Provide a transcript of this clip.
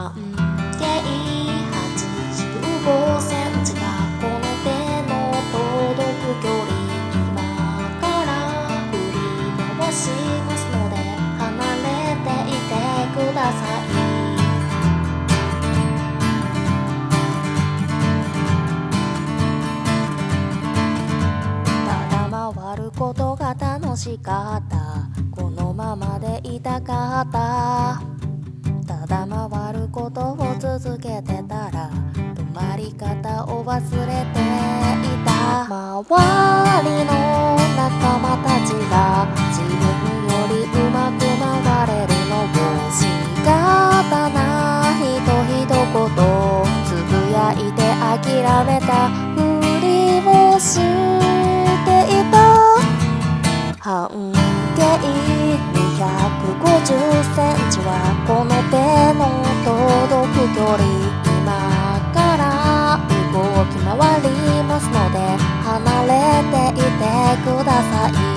半径85センチがこの手の届く距離、今から振り回しますので離れていてください。回ることが楽しかった、このままでいたかった。ただ回ることを続けてたら止まり方を忘れていた。周りの仲間たちが自分よりうまく回れるのを仕方ないと一言つぶやいて諦めたふりをしていた。半径250センチはこの手の届く距離、今から動き回りますので離れていてください。